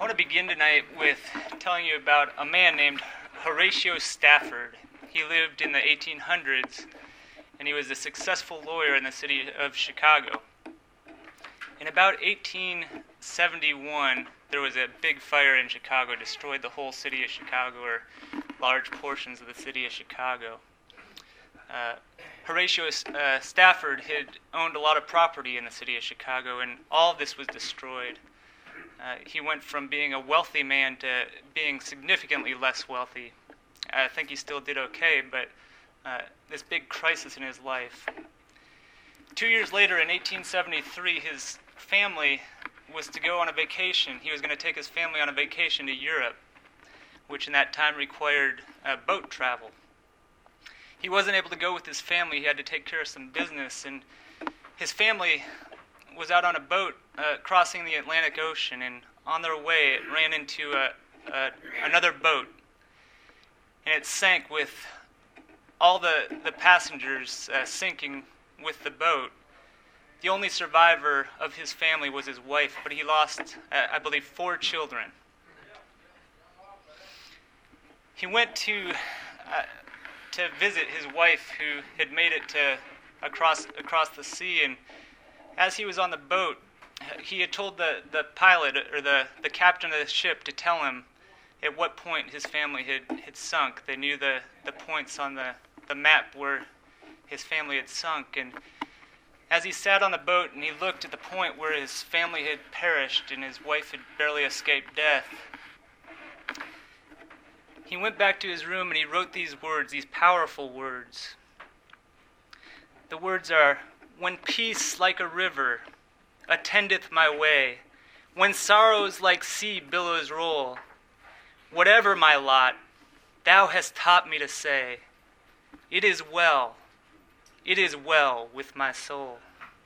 want to begin tonight with telling you about a man named Horatio Stafford. He lived in the 1800s, and he was a successful lawyer in the city of Chicago. In about 1871, there was a big fire in Chicago, destroyed the whole city of Chicago, or large portions of the city of Chicago. Horatio Stafford had owned a lot of property in the city of Chicago, and all of this was destroyed. He went from being a wealthy man to being significantly less wealthy. I think he still did okay, but this big crisis in his life. 2 years later, in 1873, his family was to go on a vacation. He was going to take his family on a vacation to Europe, which in that time required boat travel. He wasn't able to go with his family. He had to take care of some business, and his family was out on a boat crossing the Atlantic Ocean, and on their way it ran into another boat, and it sank with all the passengers sinking with the boat. The only survivor of his family was his wife, but he lost, I believe, 4 children. He went to visit his wife, who had made it across the sea, and as he was on the boat, he had told the pilot, or the captain of the ship, to tell him at what point his family had sunk. They knew the points on the map where his family had sunk, and as he sat on the boat and he looked at the point where his family had perished and his wife had barely escaped death, he went back to his room and he wrote these words, these powerful words. The words are, "When peace like a river attendeth my way, when sorrows like sea billows roll, whatever my lot, thou hast taught me to say, it is well with my soul."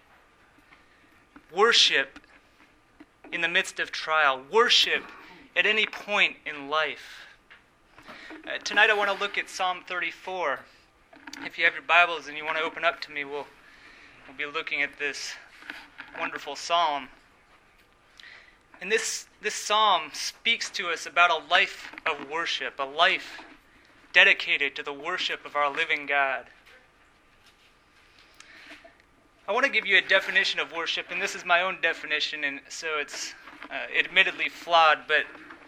Worship in the midst of trial. Worship at any point in life. Tonight I want to look at Psalm 34. If you have your Bibles and you want to open up to me, we'll be looking at this wonderful psalm. And this psalm speaks to us about a life of worship, a life dedicated to the worship of our living God. I want to give you a definition of worship, and this is my own definition, and so it's admittedly flawed, but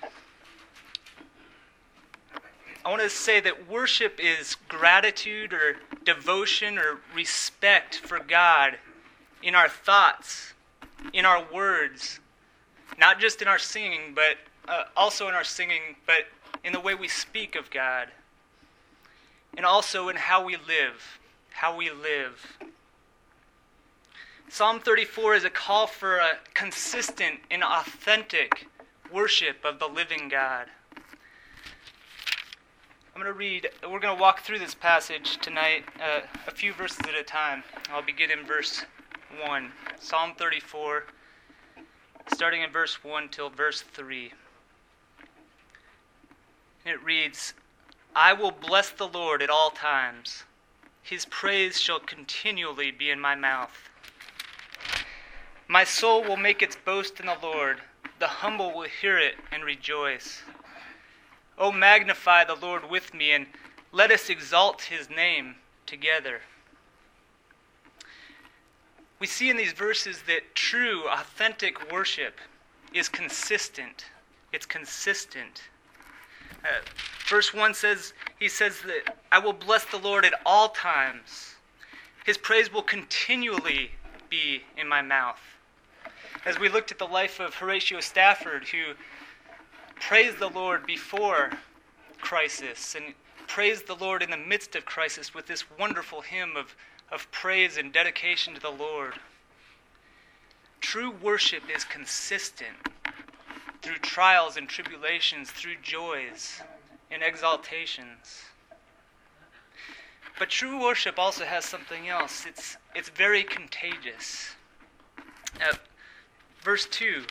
I want to say that worship is gratitude or devotion or respect for God in our thoughts, in our words, not just in our singing, but also in our singing, but in the way we speak of God, and also in how we live. Psalm 34 is a call for a consistent and authentic worship of the living God. We're going to walk through this passage tonight, a few verses at a time. I'll begin in verse 1. Psalm 34, starting in verse 1 till verse 3. And it reads, "I will bless the Lord at all times. His praise shall continually be in my mouth. My soul will make its boast in the Lord. The humble will hear it and rejoice. O magnify the Lord with me, and let us exalt his name together." We see in these verses that true, authentic worship is consistent. It's consistent. Verse 1 says, he says that I will bless the Lord at all times. His praise will continually be in my mouth. As we looked at the life of Horatio Stafford, who praised the Lord before crisis and praised the Lord in the midst of crisis with this wonderful hymn of praise and dedication to the Lord. True worship is consistent through trials and tribulations, through joys and exaltations. But true worship also has something else. It's very contagious. Verse 2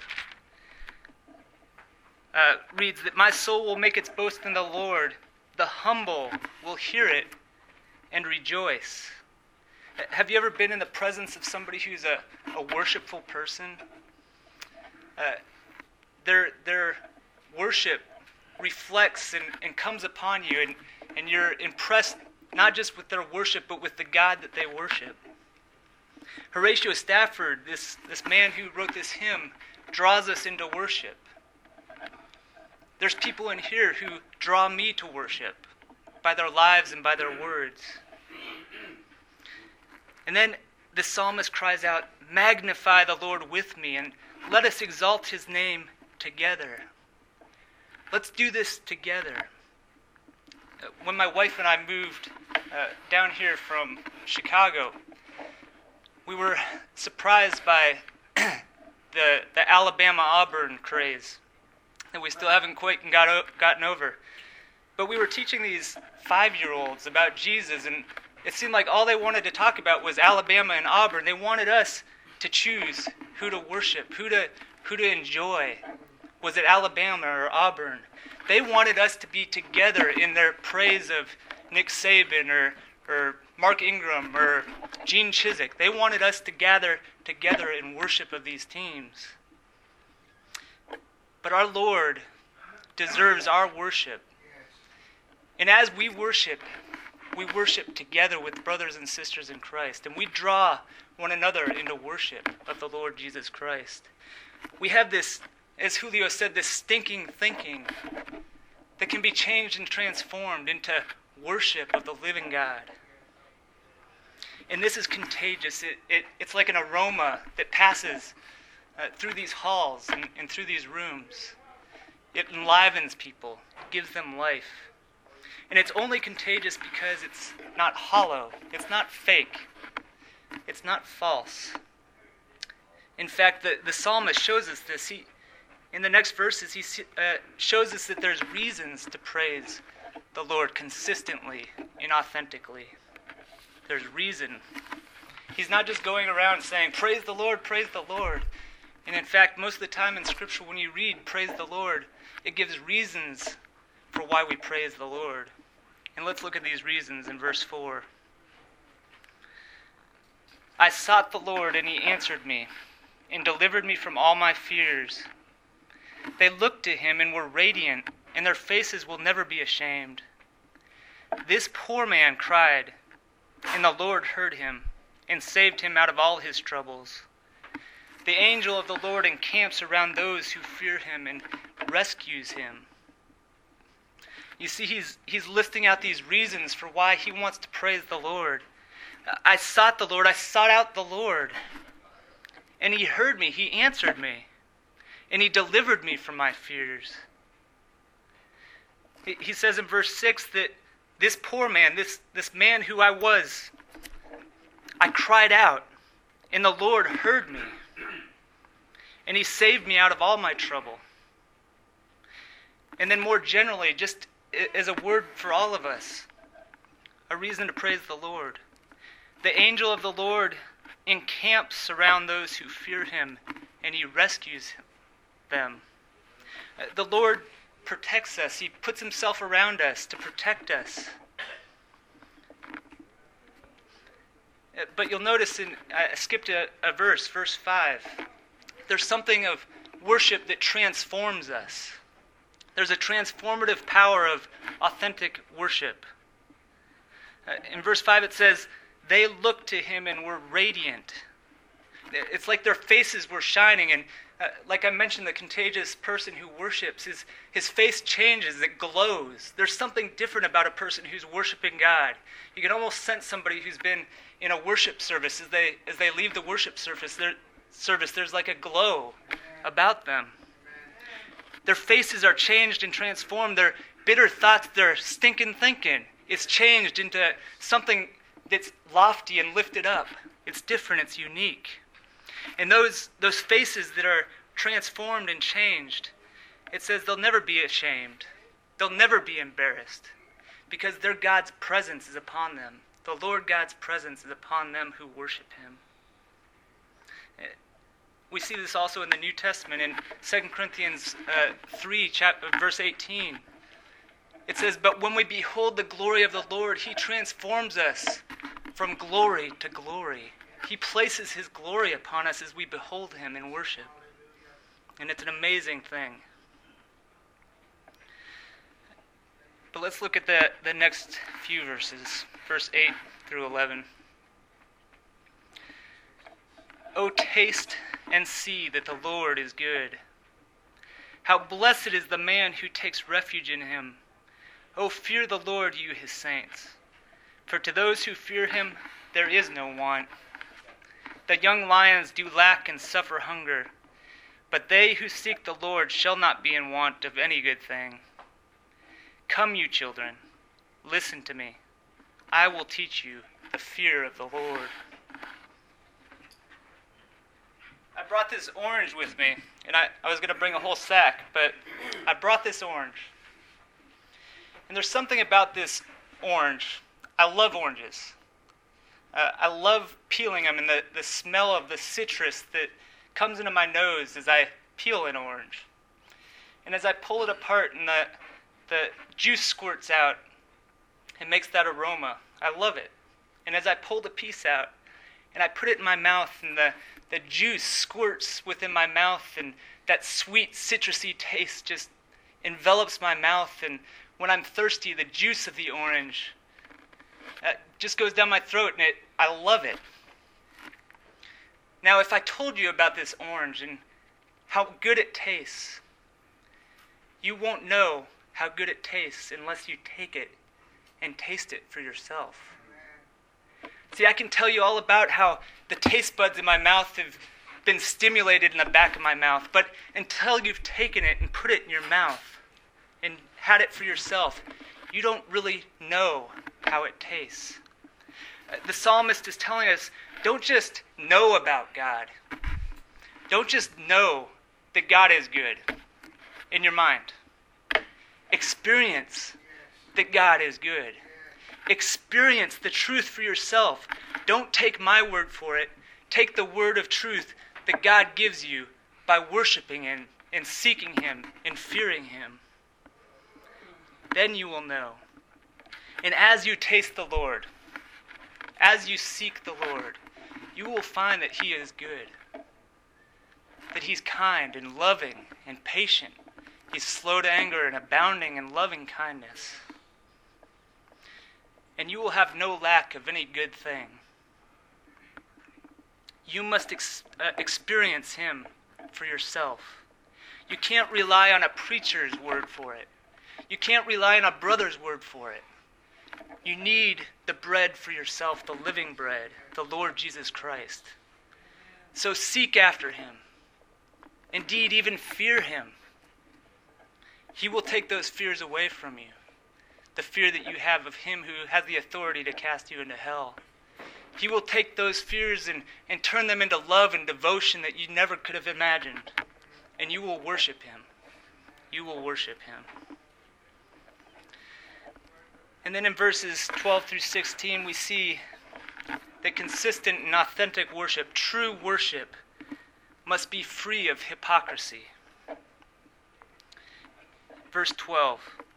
reads that my soul will make its boast in the Lord. The humble will hear it and rejoice. Have you ever been in the presence of somebody who's a worshipful person? They're worship reflects and comes upon you, and you're impressed not just with their worship, but with the God that they worship. Horatio Stafford, this man who wrote this hymn, draws us into worship. There's people in here who draw me to worship by their lives and by their words. And then the psalmist cries out, "Magnify the Lord with me, and let us exalt his name together." Let's do this together. When my wife and I moved down here from Chicago, we were surprised by the Alabama-Auburn craze that we still haven't quite gotten over. But we were teaching these 5-year-olds about Jesus, and it seemed like all they wanted to talk about was Alabama and Auburn. They wanted us to choose who to worship, who to enjoy. Was it Alabama or Auburn? They wanted us to be together in their praise of Nick Saban or Mark Ingram or Gene Chizik. They wanted us to gather together in worship of these teams. But our Lord deserves our worship. And as we worship together with brothers and sisters in Christ, and we draw one another into worship of the Lord Jesus Christ. We have this, as Julio said, this stinking thinking that can be changed and transformed into worship of the living God. And this is contagious. It's like an aroma that passes through these halls and through these rooms. It enlivens people, it gives them life. And it's only contagious because it's not hollow, it's not fake, it's not false. In fact, the psalmist shows us this. In the next verses, he shows us that there's reasons to praise the Lord consistently and authentically. There's reason. He's not just going around saying, praise the Lord, praise the Lord. And in fact, most of the time in Scripture, when you read praise the Lord, it gives reasons for why we praise the Lord. And let's look at these reasons in verse 4. I sought the Lord, and he answered me, and delivered me from all my fears. They looked to him and were radiant, and their faces will never be ashamed. This poor man cried, and the Lord heard him, and saved him out of all his troubles. The angel of the Lord encamps around those who fear him and rescues him. You see, he's listing out these reasons for why he wants to praise the Lord. I sought the Lord, I sought out the Lord. And he heard me, he answered me. And he delivered me from my fears. He says in verse 6 that this poor man, this man who I was, I cried out, and the Lord heard me. And he saved me out of all my trouble. And then more generally, just as a word for all of us, a reason to praise the Lord. The angel of the Lord encamps around those who fear him, and he rescues them. The Lord protects us. He puts himself around us to protect us. But you'll notice, I skipped a verse, verse 5. There's something of worship that transforms us. There's a transformative power of authentic worship. In verse 5 it says, they looked to him and were radiant. It's like their faces were shining. And like I mentioned, the contagious person who worships, his face changes, it glows. There's something different about a person who's worshiping God. You can almost sense somebody who's been in a worship service. As they leave the worship service, there's like a glow about them. Their faces are changed and transformed. Their bitter thoughts, their stinking thinking, is changed into something that's lofty and lifted up. It's different, it's unique. And those faces that are transformed and changed, it says they'll never be ashamed. They'll never be embarrassed, because their God's presence is upon them. The Lord God's presence is upon them who worship him. We see this also in the New Testament in 2 Corinthians 3, verse 18. It says, but when we behold the glory of the Lord, he transforms us from glory to glory. He places his glory upon us as we behold him in worship. And it's an amazing thing. But let's look at the next few verses, verse 8 through 11. O taste and see that the Lord is good. How blessed is the man who takes refuge in him. O fear the Lord, you his saints. For to those who fear him there is no want. The young lions do lack and suffer hunger, but they who seek the Lord shall not be in want of any good thing. Come, you children, listen to me. I will teach you the fear of the Lord. I brought this orange with me, and I was going to bring a whole sack, but I brought this orange. And there's something about this orange. I love oranges. I love peeling them and the smell of the citrus that comes into my nose as I peel an orange. And as I pull it apart and the juice squirts out, it makes that aroma. I love it. And as I pull the piece out and I put it in my mouth and the juice squirts within my mouth and that sweet citrusy taste just envelops my mouth, and when I'm thirsty, the juice of the orange just goes down my throat, and I love it. Now, if I told you about this orange and how good it tastes, you won't know how good it tastes unless you take it and taste it for yourself. See, I can tell you all about how the taste buds in my mouth have been stimulated in the back of my mouth, but until you've taken it and put it in your mouth and had it for yourself, you don't really know how it tastes. The psalmist is telling us, don't just know about God. Don't just know that God is good in your mind. Experience that God is good. Experience the truth for yourself. Don't take my word for it. Take the word of truth that God gives you by worshiping Him and seeking Him and fearing Him. Then you will know. And as you taste the Lord, as you seek the Lord, you will find that He is good. That He's kind and loving and patient. He's slow to anger and abounding in loving kindness. And you will have no lack of any good thing. You must experience Him for yourself. You can't rely on a preacher's word for it. You can't rely on a brother's word for it. You need the bread for yourself, the living bread, the Lord Jesus Christ. So seek after Him. Indeed, even fear Him. He will take those fears away from you. The fear that you have of Him who has the authority to cast you into hell. He will take those fears and turn them into love and devotion that you never could have imagined. And you will worship Him. You will worship Him. And then in verses 12 through 16, we see that consistent and authentic worship, true worship, must be free of hypocrisy. Verse 12.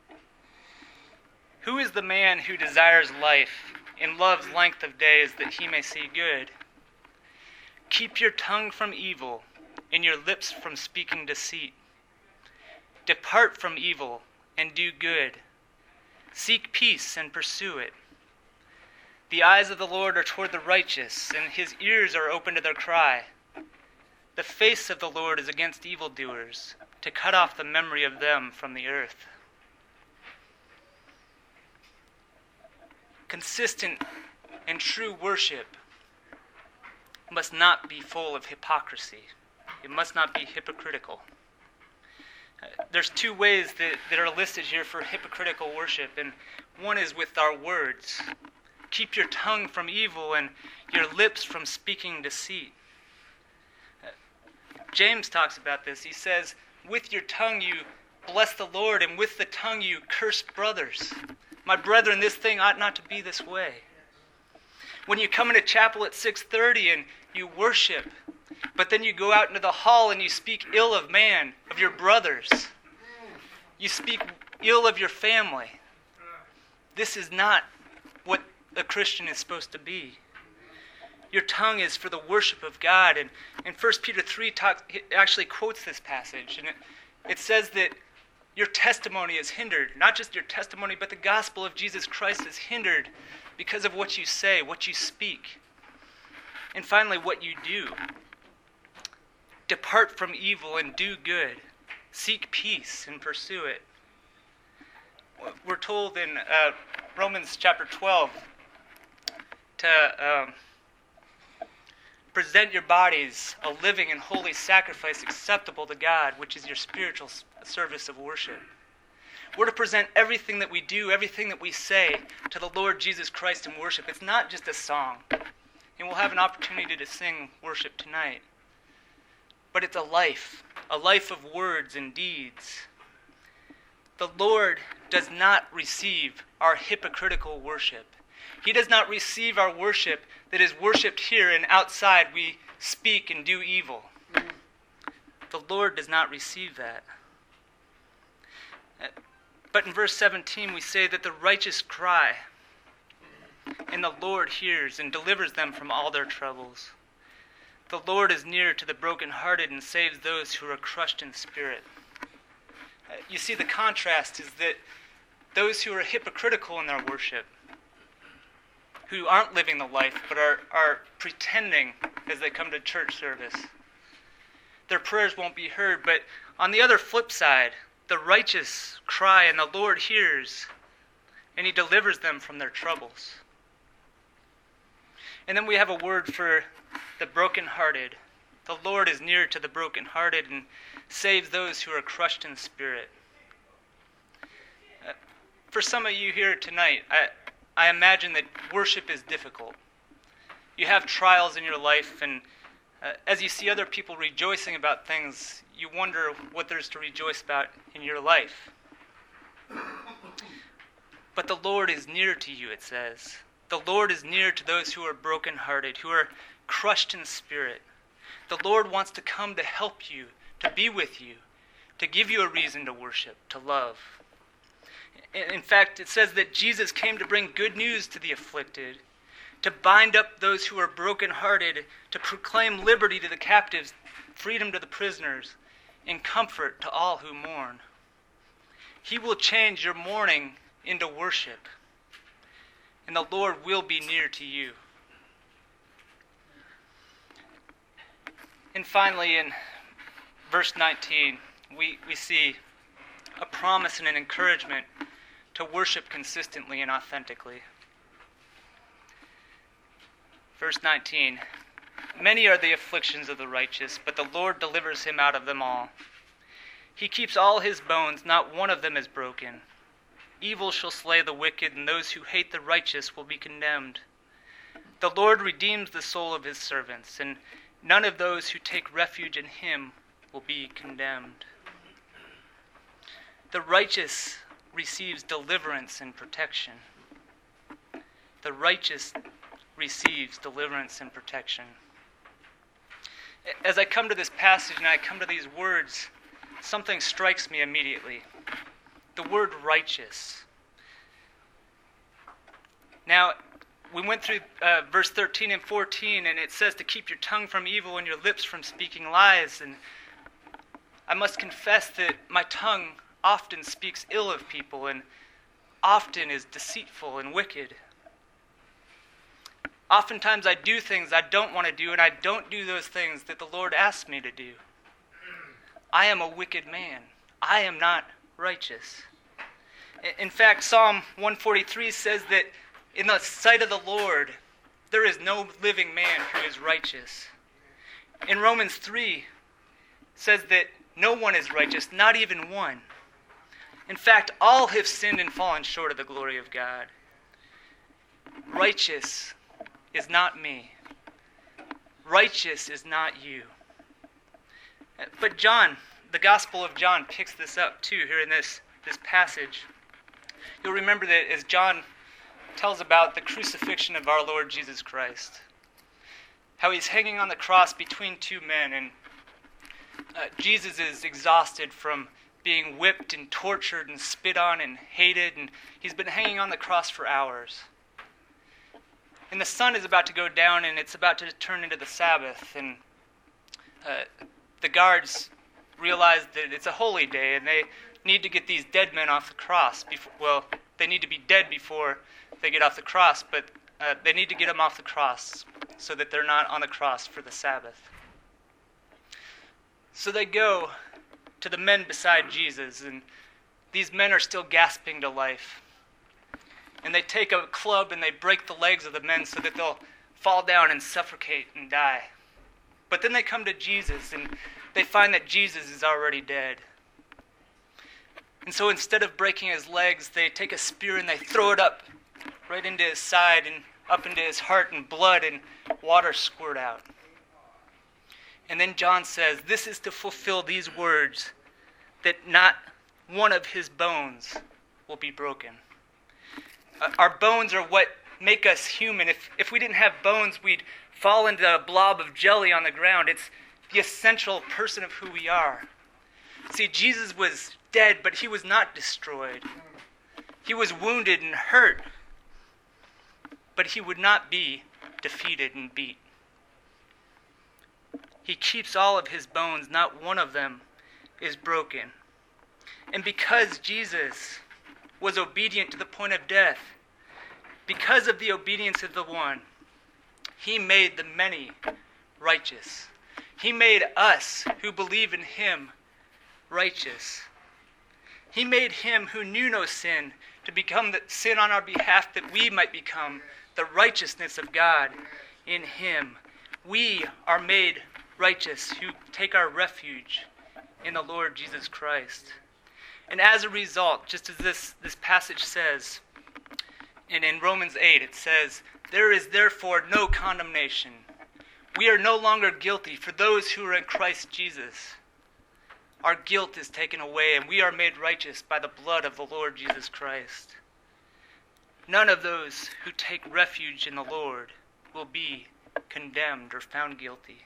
Who is the man who desires life and loves length of days that he may see good? Keep your tongue from evil and your lips from speaking deceit. Depart from evil and do good. Seek peace and pursue it. The eyes of the Lord are toward the righteous, and His ears are open to their cry. The face of the Lord is against evildoers, to cut off the memory of them from the earth. Consistent and true worship must not be full of hypocrisy. It must not be hypocritical. There's two ways that are listed here for hypocritical worship, and one is with our words. Keep your tongue from evil and your lips from speaking deceit. James talks about this. He says, with your tongue you bless the Lord, and with the tongue you curse brothers. My brethren, this thing ought not to be this way. When you come into chapel at 6:30 and you worship, but then you go out into the hall and you speak ill of man, of your brothers. You speak ill of your family. This is not what a Christian is supposed to be. Your tongue is for the worship of God. And 1 Peter 3 actually quotes this passage. And it says that your testimony is hindered. Not just your testimony, but the gospel of Jesus Christ is hindered because of what you say, what you speak. And finally, what you do. Depart from evil and do good. Seek peace and pursue it. We're told in Romans chapter 12 to present your bodies a living and holy sacrifice acceptable to God, which is your spiritual service of worship. We're to present everything that we do, everything that we say to the Lord Jesus Christ in worship. It's not just a song. And we'll have an opportunity to sing worship tonight. But it's a life of words and deeds. The Lord does not receive our hypocritical worship. He does not receive our worship that is worshipped here and outside we speak and do evil. The Lord does not receive that. But in verse 17 we say that the righteous cry, and the Lord hears and delivers them from all their troubles. The Lord is near to the brokenhearted and saves those who are crushed in spirit. You see, the contrast is that those who are hypocritical in their worship, who aren't living the life but are pretending as they come to church service, their prayers won't be heard. But on the other flip side, the righteous cry and the Lord hears, and He delivers them from their troubles. And then we have a word for the brokenhearted. The Lord is near to the brokenhearted and saves those who are crushed in spirit. For some of you here tonight, I imagine that worship is difficult. You have trials in your life, and as you see other people rejoicing about things, you wonder what there's to rejoice about in your life. But the Lord is near to you, it says. The Lord is near to those who are brokenhearted, who are crushed in spirit. The Lord wants to come to help you, to be with you, to give you a reason to worship, to love. In fact, it says that Jesus came to bring good news to the afflicted, to bind up those who are brokenhearted, to proclaim liberty to the captives, freedom to the prisoners, and comfort to all who mourn. He will change your mourning into worship, and the Lord will be near to you. And finally, in verse 19, we see a promise and an encouragement to worship consistently and authentically. Verse 19, many are the afflictions of the righteous, but the Lord delivers him out of them all. He keeps all his bones, not one of them is broken. Evil shall slay the wicked, and those who hate the righteous will be condemned. The Lord redeems the soul of his servants, and none of those who take refuge in him will be condemned. The righteous receives deliverance and protection. The righteous receives deliverance and protection. As I come to this passage and I come to these words, something strikes me immediately. The word righteous. Now, we went through verse 13 and 14, and it says to keep your tongue from evil and your lips from speaking lies. And I must confess that my tongue often speaks ill of people and often is deceitful and wicked. Oftentimes I do things I don't want to do, and I don't do those things that the Lord asks me to do. I am a wicked man. I am not righteous. In fact, Psalm 143 says that in the sight of the Lord, there is no living man who is righteous. In Romans 3, says that no one is righteous, not even one. In fact, all have sinned and fallen short of the glory of God. Righteous is not me. Righteous is not you. But John, the Gospel of John, picks this up too here in this passage. You'll remember that as John tells about the crucifixion of our Lord Jesus Christ, how he's hanging on the cross between two men, and Jesus is exhausted from being whipped and tortured and spit on and hated, and he's been hanging on the cross for hours. And the sun is about to go down, and it's about to turn into the Sabbath, and the guards realize that it's a holy day, and need to get these dead men off the cross. They need to be dead before they get off the cross, but they need to get them off the cross so that they're not on the cross for the Sabbath. So they go to the men beside Jesus, and these men are still gasping to life. And they take a club and they break the legs of the men so that they'll fall down and suffocate and die. But then they come to Jesus and they find that Jesus is already dead. And so instead of breaking his legs, they take a spear and they throw it up right into his side and up into his heart, and blood and water squirt out. And then John says, this is to fulfill these words, that not one of his bones will be broken. Our bones are what make us human. If we didn't have bones, we'd fall into a blob of jelly on the ground. It's the essential person of who we are. See, Jesus was dead, but he was not destroyed. He was wounded and hurt, but he would not be defeated and beat. He keeps all of his bones, not one of them is broken. And because Jesus was obedient to the point of death, because of the obedience of the one, he made the many righteous. He made us who believe in him righteous. He made him who knew no sin to become the sin on our behalf, that we might become the righteousness of God in him. We are made righteous who take our refuge in the Lord Jesus Christ. And as a result, just as this passage says, and in Romans 8 it says, there is therefore no condemnation. We are no longer guilty for those who are in Christ Jesus. Our guilt is taken away, and we are made righteous by the blood of the Lord Jesus Christ. None of those who take refuge in the Lord will be condemned or found guilty.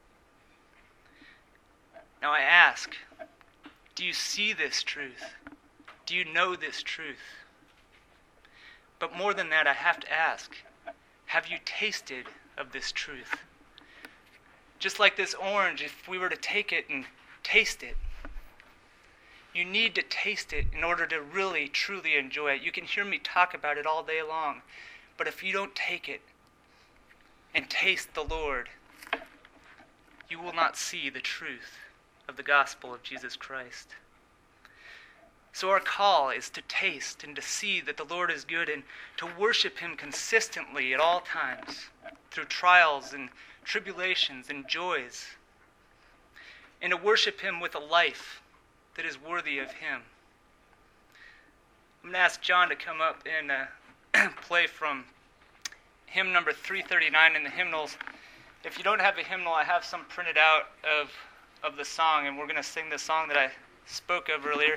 Now I ask, do you see this truth? Do you know this truth? But more than that, I have to ask, have you tasted of this truth? Just like this orange, if we were to take it and taste it, you need to taste it in order to really, truly enjoy it. You can hear me talk about it all day long, but if you don't take it and taste the Lord, you will not see the truth of the gospel of Jesus Christ. So our call is to taste and to see that the Lord is good, and to worship him consistently at all times through trials and tribulations and joys, and to worship him with a life that is worthy of him. I'm going to ask John to come up and play from hymn number 339 in the hymnals. If you don't have a hymnal, I have some printed out of the song, and we're going to sing the song that I spoke of earlier.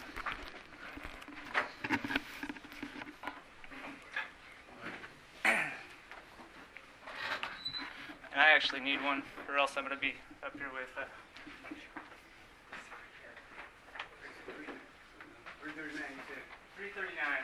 And I actually need one, or else I'm going to be up here with 339.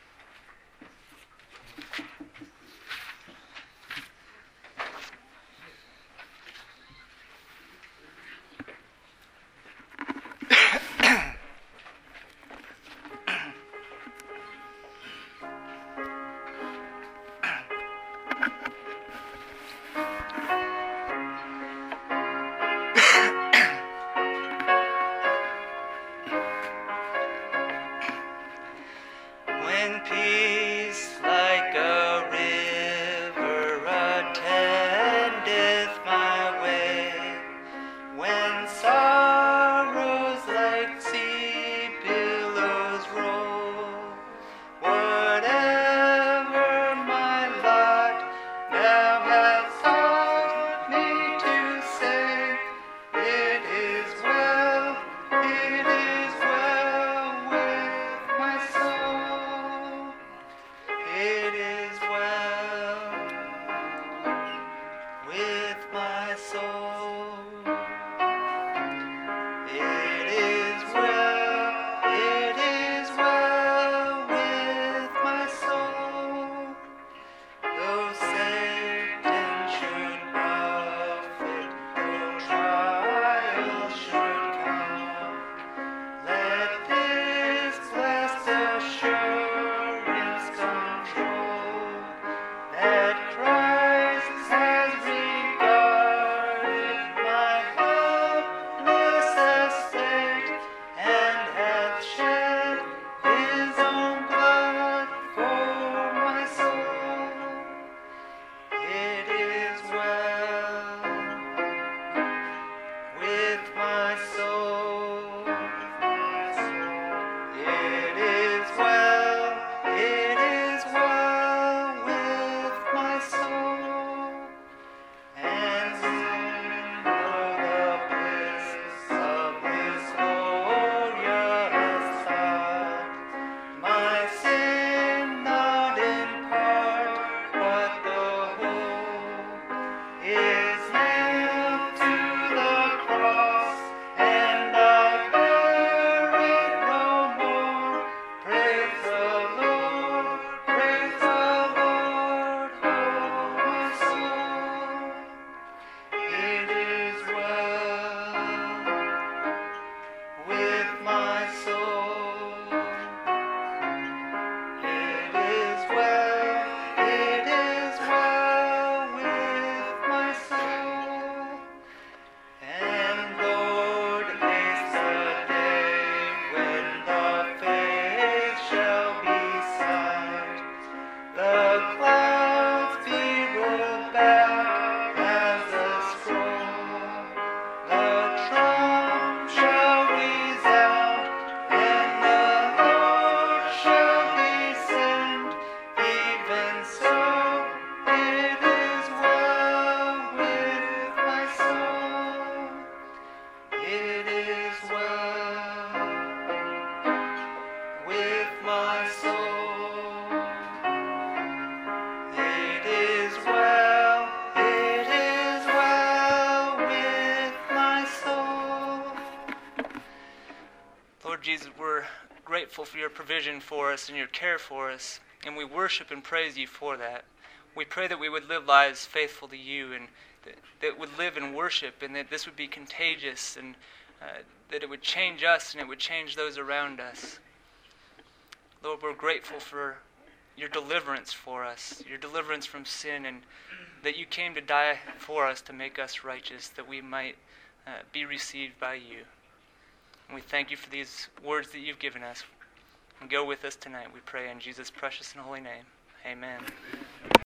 When peace like a river attendeth my way, when sorrows like sea billows roll, whatever my lot thou hast taught me to say, it is well with my soul. Jesus, we're grateful for your provision for us and your care for us, and we worship and praise you for that. We pray that we would live lives faithful to you, and that would live in worship, and that this would be contagious, and that it would change us and it would change those around us. Lord, we're grateful for your deliverance for us, your deliverance from sin, and that you came to die for us to make us righteous, that we might be received by you. And we thank you for these words that you've given us. And go with us tonight, we pray in Jesus' precious and holy name. Amen.